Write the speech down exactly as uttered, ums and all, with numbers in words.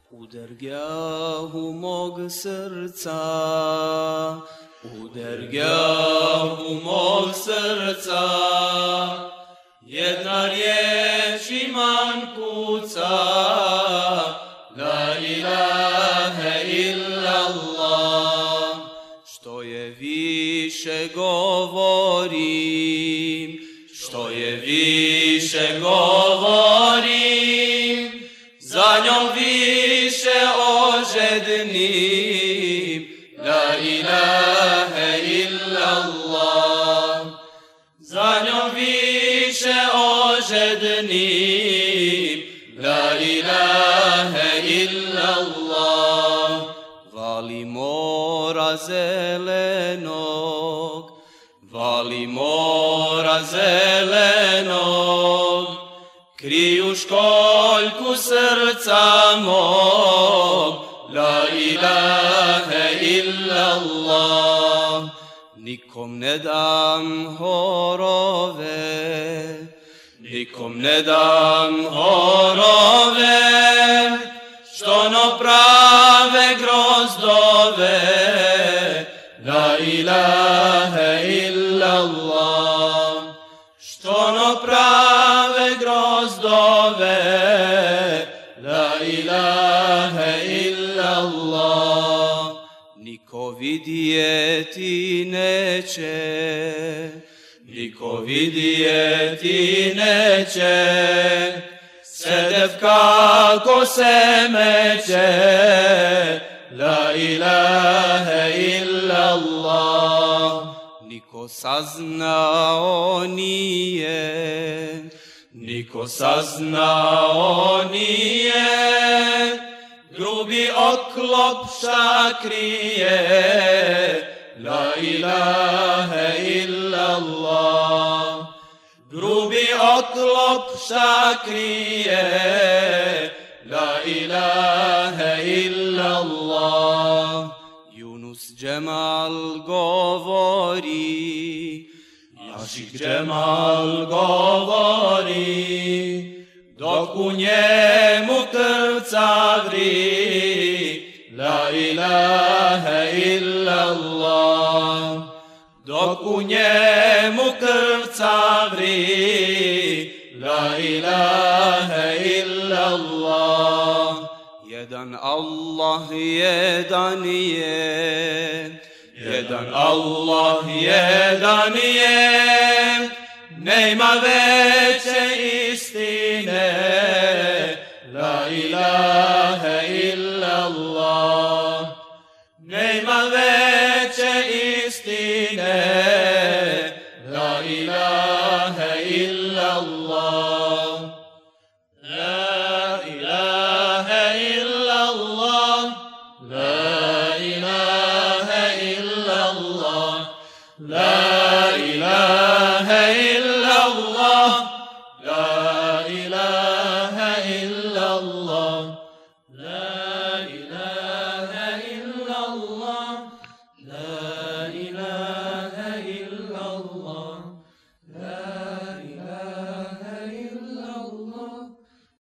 U dergahu mog srca, u dergahu mog srca, jedna riječ iman kuca, la ilaha illallah. Što je više govorim, što je više govorim, za njom više ožednim, la ilaha illallah. Za njom više ožednim, la ilaha illallah. Vali mora zelenog, vali mora zelenog, kriju školjku srca mog, la ilaha illallah. Nikom ne dam horove, nikom ne dam horove, što no prave grozdove, la ilaha illallah. Što no prave grozdove, la ilaha illallah. Niko vidjeti neće, niko vidjeti neće, sedev kako se meće, la ilaha illallah. Niko saznao nije, niko saznao nije, grubi oklop šakrije, la ilaha illallah. Grubi oklop šakrije, la ilaha illallah. Yunus Cemal govori, Ašik Cemal govori, dok u njemu krvca vri, la ilaha illallah. Dok u njemu krvca vri, la ilaha illallah. Jedan Allah, jedan je, jedan Allah, jedan je, nema veće istine, la ilaha illallah. Nema veće istine, la ilaha illallah. La ilaha illallah, la ilaha illallah, la